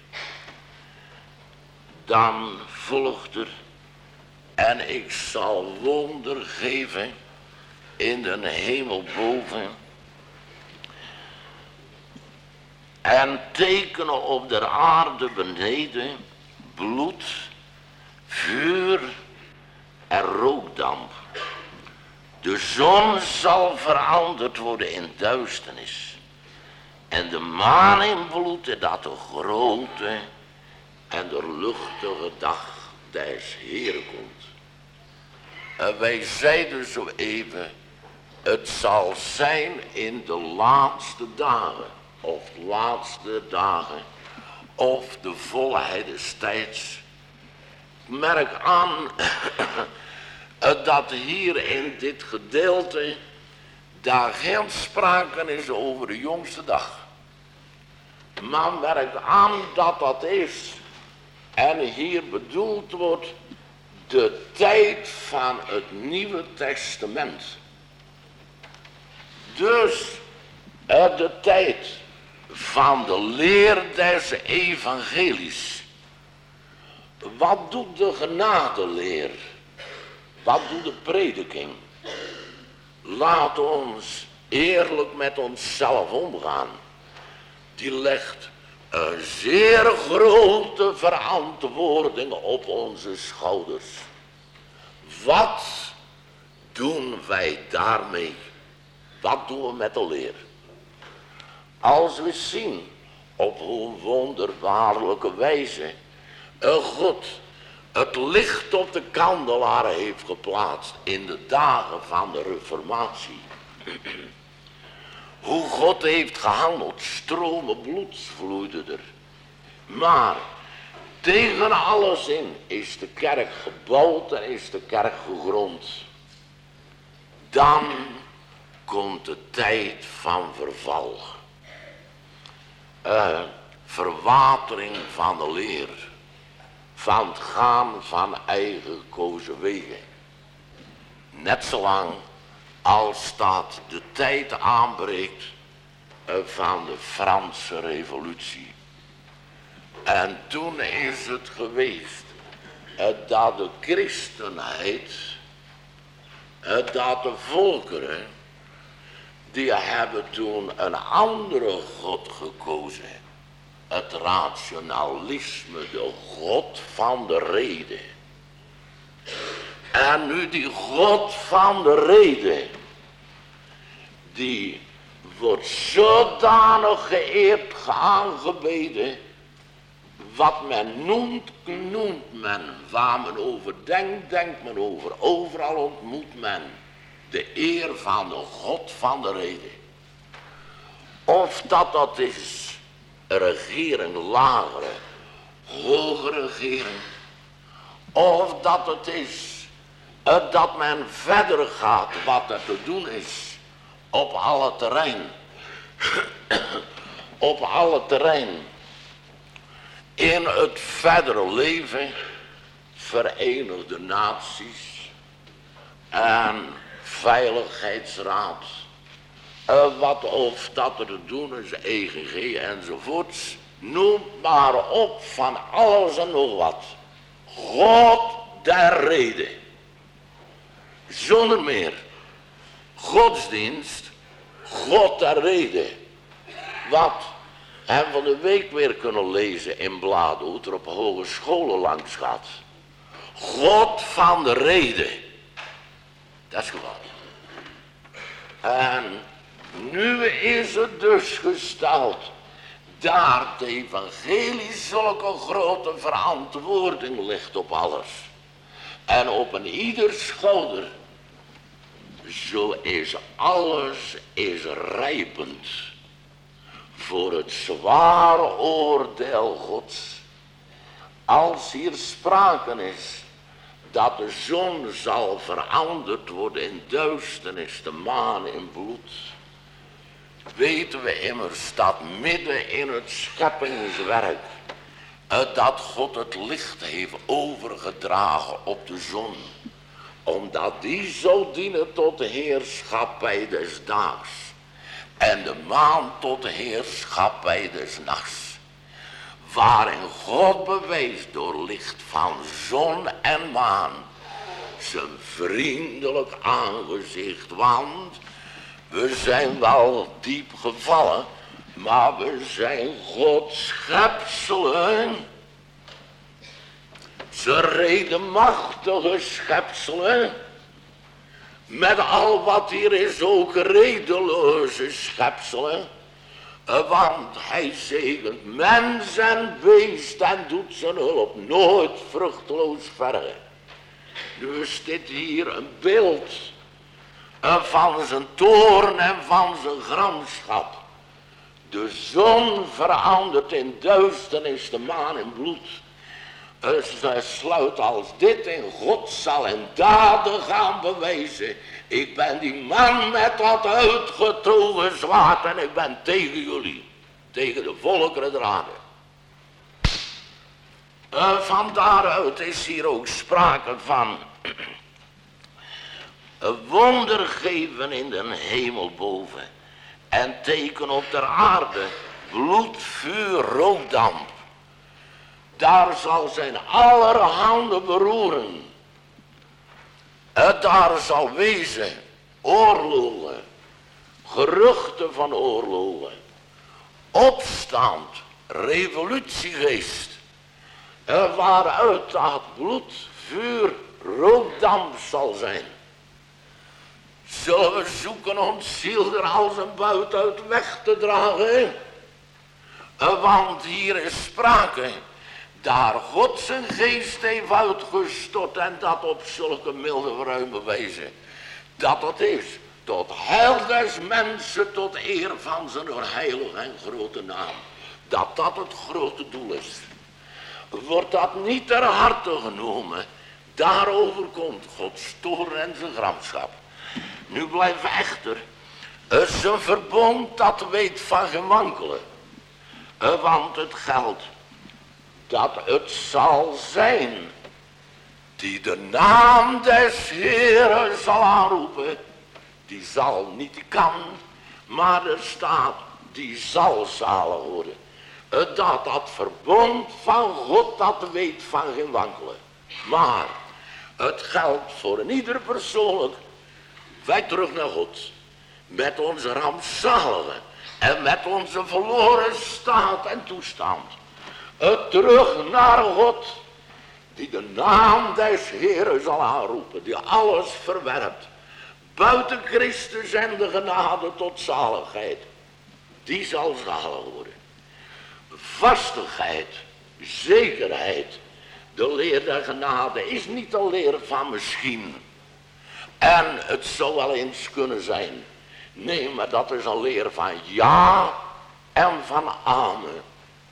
Dan volgt er, en ik zal wonder geven in de hemel boven en tekenen op de aarde beneden, bloed, vuur en rookdamp. De zon zal veranderd worden in duisternis en de maan in bloed, en dat de grote en de luchtige dag des Heeren komt. En wij zeiden zo even, het zal zijn in de laatste dagen, of laatste dagen, of de volheid des tijds. Ik merk aan dat hier in dit gedeelte daar geen sprake is over de jongste dag. Maar merk aan dat dat is, en hier bedoeld wordt, de tijd van het Nieuwe Testament. Dus de tijd van de leer des evangelies. Wat doet de genadeleer? Wat doet de prediking? Laat ons eerlijk met onszelf omgaan. Die legt een zeer grote verantwoording op onze schouders. Wat doen wij daarmee? Wat doen we met de leer? Als we zien op hoe wonderbaarlijke wijze een God het licht op de kandelaar heeft geplaatst in de dagen van de Reformatie. Hoe God heeft gehandeld, stromen bloed vloeiden er. Maar tegen alles in is de kerk gebouwd en is de kerk gegrond. Dan komt de tijd van verval. Uh, verwatering van de leer. Van het gaan van eigen gekozen wegen. Net zolang als dat de tijd aanbreekt van de Franse revolutie. En toen is het geweest dat de christenheid, dat de volkeren, die hebben toen een andere God gekozen. Het rationalisme, de God van de rede. En nu die God van de rede, die wordt zodanig geëerd, aangebeden. Wat men noemt, noemt men. Waar men over denkt, denkt men over. Overal ontmoet men de eer van de God van de rede. Of dat dat is een regering, lagere, hogere regering. Of dat het is uh, dat men verder gaat wat er te doen is op alle terrein. op alle terrein. In het verdere leven, Verenigde Naties en Veiligheidsraad. Uh, wat of dat er te doen is, E G G enzovoorts. Noem maar op van alles en nog wat. God der rede. Zonder meer. Godsdienst. God der rede. Wat hebben we van de week weer kunnen lezen in bladen. Hoe het er op hogescholen langs gaat. God van de rede. Dat is gewoon. En nu is het dus gesteld. Daar het evangelie zulke grote verantwoording ligt op alles. En op een ieder schouder. Zo is alles is rijpend. Voor het zware oordeel Gods. Als hier sprake is. Dat de zon zal veranderd worden in duisternis. De maan in bloed. weten we immers dat midden in het scheppingswerk, dat God het licht heeft overgedragen op de zon, omdat die zou dienen tot de heerschappij des daags en de maan tot de heerschappij des nachts, waarin God bewees door licht van zon en maan zijn vriendelijk aangezicht. Want we zijn wel diep gevallen, maar we zijn Gods schepselen. Ze redenmachtige schepselen. Met al wat hier is, ook redeloze schepselen. Want hij zegent mens en beest en doet zijn hulp nooit vruchteloos vergen. Nu is dit hier een beeld van zijn toorn en van zijn gramschap. De zon verandert in duisternis, de maan in bloed. Ze sluit als dit in God zal in daden gaan bewijzen. Ik ben die man met dat uitgetogen zwaard en ik ben tegen jullie. Tegen de volkeren draden. Uh, van daaruit is hier ook sprake van een wonder geven in de hemel boven. En teken op de aarde, bloed, vuur, rookdamp. Daar zal zijn allerhande beroeren. Het daar zal wezen oorlogen, geruchten van oorlogen, opstand, revolutiegeest. Waaruit dat bloed, vuur, rookdamp zal zijn. Zullen we zoeken ons ziel er als een buit uit weg te dragen? Want hier is sprake, daar God zijn geest heeft uitgestort en dat op zulke milde ruime wijze, dat het is tot heil des mensen, tot eer van zijn heilige en grote naam, dat dat het grote doel is. Wordt dat niet ter harte genomen, daarover komt Gods toorn en zijn gramschap. Nu blijft echter zijn verbond dat weet van geen wankelen. Want het geldt dat het zal zijn die de naam des Heeren zal aanroepen. Die zal, niet die kan, maar er staat die zal zalig worden. Dat dat verbond van God dat weet van geen wankelen. Maar het geldt voor een ieder persoonlijk. Wij terug naar God. Met onze rampzalige en met onze verloren staat en toestand. Het terug naar God. Die de naam des Heeren zal aanroepen. Die alles verwerpt. Buiten Christus en de genade tot zaligheid. Die zal zalig worden. Vastigheid, zekerheid. De leer der genade is niet de leer van misschien. En het zou wel eens kunnen zijn. Nee, maar dat is een leer van ja en van amen.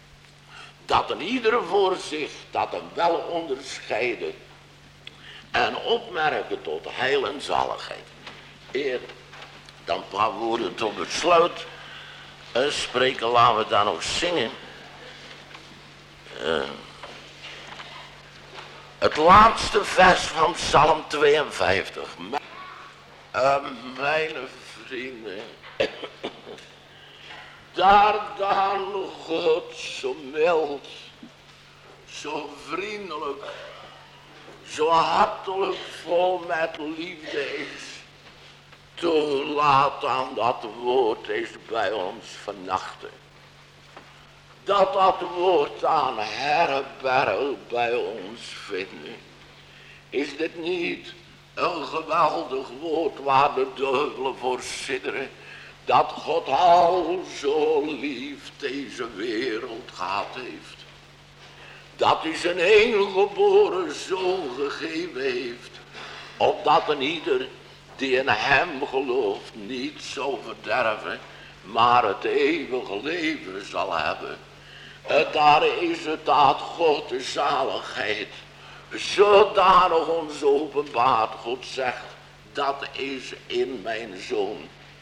Dat een ieder voor zich, dat hem wel onderscheiden. En opmerken tot heil en zaligheid. Eer, dan een paar woorden tot besluit. Uh, spreken, laten we daar nog zingen. Uh, het laatste vers van Psalm tweeënvijftig. Uh, mijn vrienden, daar dan God zo mild, zo vriendelijk, zo hartelijk vol met liefde is, toelaat dan dat woord is bij ons vannachten. Dat dat woord aan herberg bij ons vinden. Is dit niet een geweldig woord waar de duivelen voor sidderen? Dat God al zo lief deze wereld gehad heeft. Dat hij zijn enige zoon gegeven heeft. Opdat een ieder die in hem gelooft niet zal verderven, maar het eeuwige leven zal hebben. En daar is het dat God de zaligheid zodanig ons openbaart. God zegt, dat is in mijn zoon.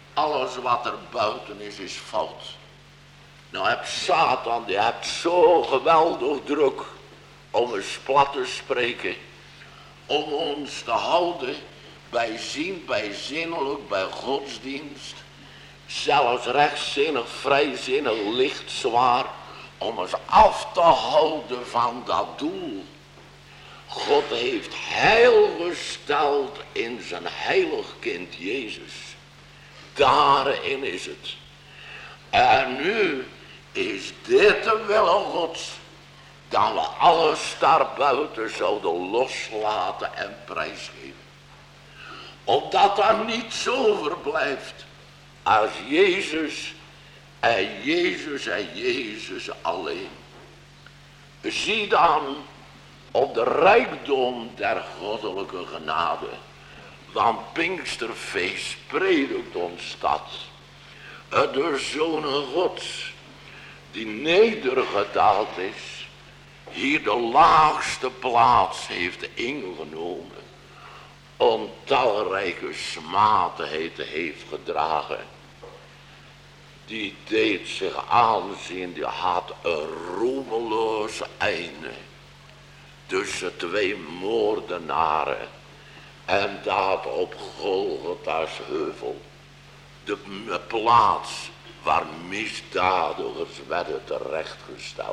Alles wat er buiten is, is fout. Nou heb Satan, die hebt zo geweldig druk om eens plat te spreken. Om ons te houden bij zien, bij zinnelijk, bij godsdienst. Zelfs rechtzinnig, vrijzinnig, licht, zwaar. Om ons af te houden van dat doel. God heeft heil gesteld in zijn heilig kind Jezus. Daarin is het. En nu is dit de wille Gods. Dat we alles daarbuiten zouden loslaten en prijsgeven. Opdat er niets overblijft als Jezus en Jezus en Jezus alleen. Zie dan op de rijkdom der goddelijke genade. Want Pinksterfeest predikt ons dat. De Zoon Gods die nedergedaald is. Hier de laagste plaats heeft ingenomen. Ontalrijke smatenheden heeft gedragen. Die deed zich aanzien, die had een roemeloos einde. Tussen twee moordenaren. En dat op Golgotha's heuvel. De plaats waar misdadigers werden terechtgesteld.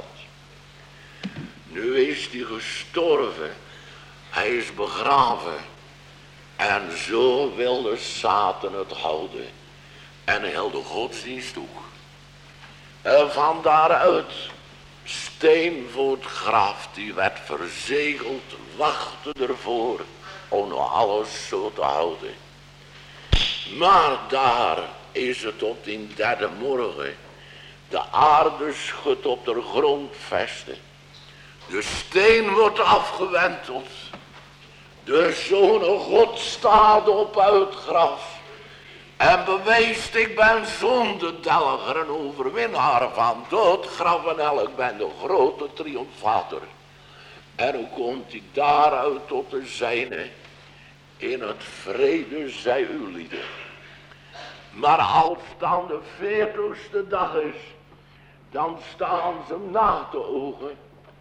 Nu is hij gestorven. Hij is begraven. En zo wilde Satan het houden. En heel de godsdienst ook. En van daaruit, steen voor het graf, die werd verzegeld, wachtte ervoor om nog alles zo te houden. Maar daar is het op die derde morgen, de aarde schudt op de grondvesten. De steen wordt afgewenteld. De Zoon God staat op uit het graf. En bewijst, ik ben zondedelger en overwinnaar van dood, graf en hel. Ik ben de grote triomfator. En hoe komt hij daaruit tot de zijne? In het vrede zij uw lieden. Maar als dan de veertigste dag is, dan staan ze hem na te ogen.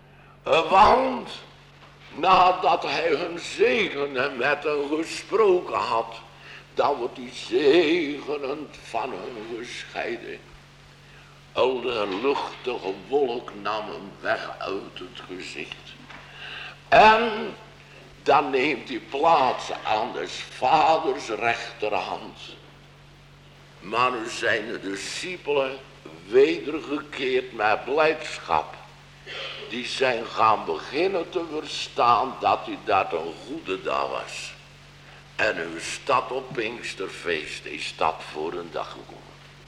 Want nadat hij hun zegen met hen gesproken had, dan wordt die zegenend van hun gescheiden. Al de luchtige wolk nam hem weg uit het gezicht. En dan neemt hij plaats aan des vaders rechterhand. Maar nu zijn de discipelen wedergekeerd met blijdschap. Die zijn gaan beginnen te verstaan dat hij dat een goede dag was. En uw stad op Pinksterfeest is dat voor een dag gekomen.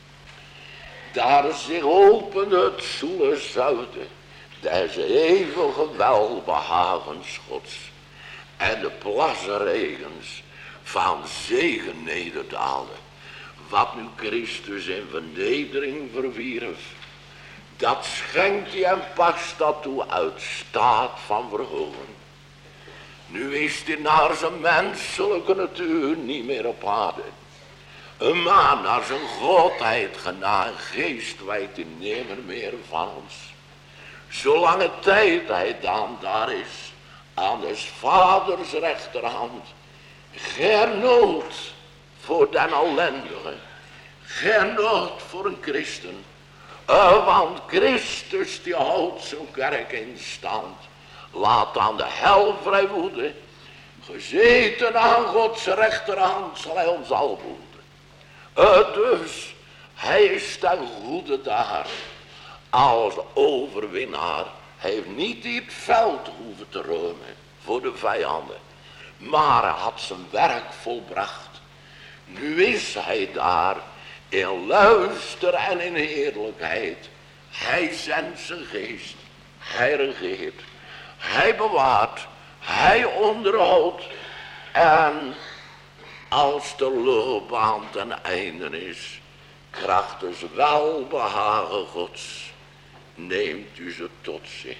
Daar zich opende het zoele zuiden des eeuwige welbehagens Gods. En de plasregens van zegen nederdaalden. Wat nu Christus in vernedering verwierf, dat schenkt hij en past dat toe uit staat van verhogen. Nu is hij naar zijn menselijke natuur niet meer op aarde. Maar naar zijn godheid genade en geest wijdt hij nimmer meer van ons. Zolange tijd hij dan daar is, aan des vaders rechterhand. Geen nood voor den ellendige. Geen nood voor een christen. Uh, want Christus die houdt zijn kerk in stand. Laat aan de hel vrij woeden. Gezeten aan Gods rechterhand zal hij ons al behoeden. Uh, dus hij is ten goede daar. Als overwinnaar. Hij heeft niet in het veld hoeven te ruimen voor de vijanden. Maar hij had zijn werk volbracht. Nu is hij daar in luister en in heerlijkheid. Hij zendt zijn geest. Hij regeert. Hij bewaart. Hij onderhoudt. En als de loopbaan ten einde is, krachtens welbehagen Gods, neemt u ze tot zich.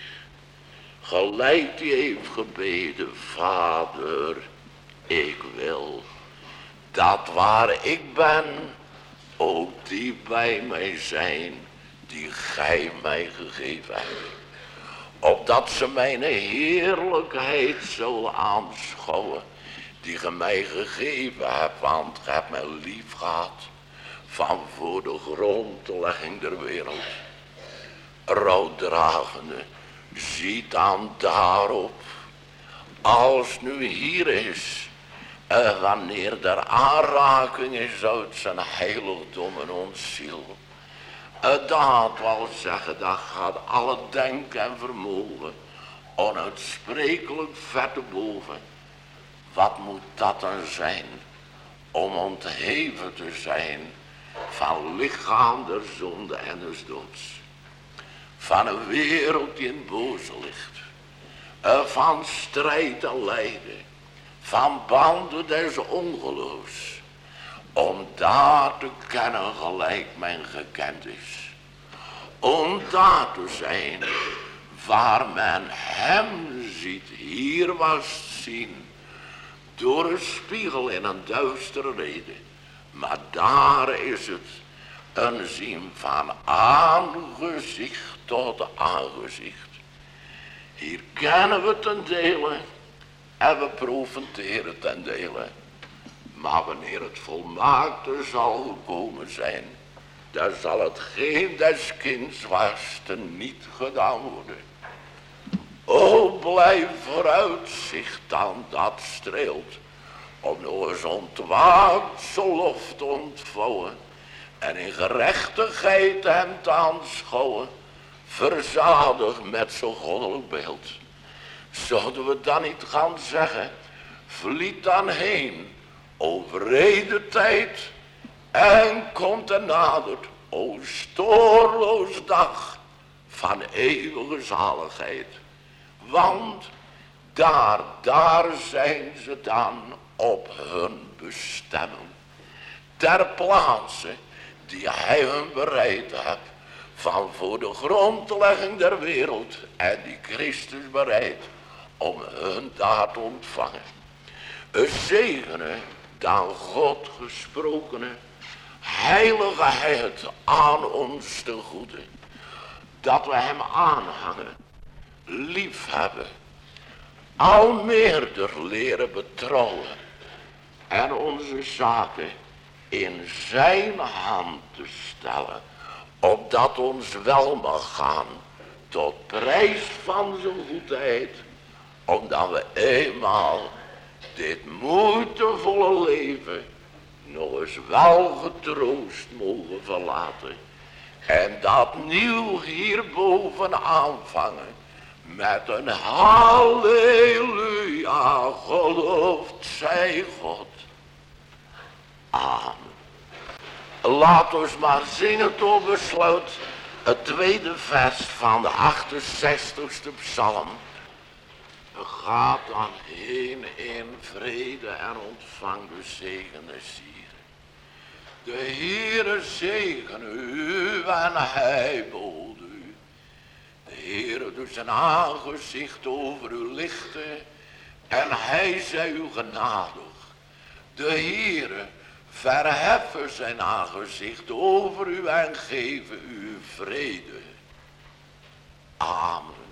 Gelijk die heeft gebeden, Vader, ik wil dat waar ik ben, O die bij mij zijn, die gij mij gegeven hebt. Opdat ze mijn heerlijkheid zullen aanschouwen, die ge mij gegeven hebt, want ge hebt mij lief gehad van voor de grondlegging der wereld. Rouwdragende, ziet aan daarop, als nu hier is, en wanneer er aanraking is uit zijn heiligdom in ons ziel, dat wil zeggen, dat gaat alle denken en vermogen onuitsprekelijk ver te boven. Wat moet dat dan zijn om ontheven te zijn van lichaam der zonde en des doods, van een wereld die in het boze ligt, van strijd en lijden, van banden des ongeloofs, om daar te kennen gelijk men gekend is, om daar te zijn waar men hem ziet, hier was zien, door een spiegel in een duistere reden, maar daar is het een zien van aangezicht tot aangezicht. Hier kennen we ten dele en we profiteren ten dele. Maar wanneer het volmaakte zal gekomen zijn, dan zal het geen des kinds waste niet gedaan worden. O, blijf vooruitzicht dan dat streelt, om nog eens ontwaakt zo lof te ontvouwen en in gerechtigheid hem te aanschouwen, verzadigd met zo'n goddelijk beeld. Zouden we dan niet gaan zeggen, vliet dan heen, o vrede tijd, en komt er nadert, o stoorloos dag van eeuwige zaligheid. Want daar, daar zijn ze dan op hun bestemming, ter plaatse die hij hun bereid hebt, van voor de grondlegging der wereld, en die Christus bereid om hun daar te ontvangen. Een zegene, dan God gesprokene, heiligheid aan ons te goede, dat we hem aanhangen, lief hebben, al meerder leren betrouwen en onze zaken in zijn hand te stellen, opdat ons wel mag gaan tot prijs van zijn goedheid, omdat we eenmaal dit moeitevolle leven nog eens wel getroost mogen verlaten en dat nieuw hierboven aanvangen met een halleluja, geloofd zij God. Amen. Laat ons maar zingen tot besluit het tweede vers van de achtenzestigste psalm. Gaat dan heen in vrede en ontvang de zegen des Hieren. De Heere zegene u en hij behoede u. De Heere doet zijn aangezicht over u lichten en hij zij u genadig. De Heere verheffen zijn aangezicht over u en geven u vrede. Amen.